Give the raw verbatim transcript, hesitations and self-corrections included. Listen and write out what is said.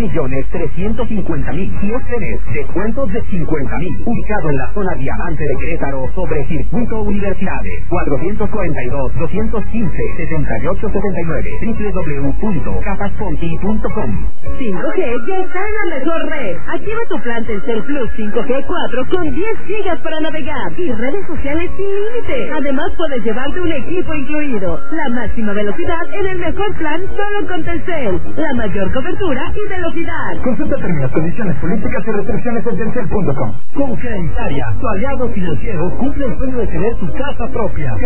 millones trescientos cincuenta mil. Y este mes, descuentos de cincuenta mil. Ubicado en la zona Diamante de Querétaro, sobre Circuito Universidades. cuatrocientos cuarenta y dos, doscientos quince, setenta y ocho setenta y nueve. doble u doble u doble u punto casas ponti punto com. cinco G ya está en la mejor red. Activa tu plan Telcel Plus cinco G cuatro con diez gigas para navegar y redes sociales sin límite. Además puedes llevarte un equipo incluido. La máxima velocidad en el mejor plan solo con Telcel. La mayor cobertura y velocidad. Consulta términos, condiciones, políticas y restricciones en telcel punto com. Con Creditaria, tu aliado financiero, cumple el sueño de tener tu casa propia.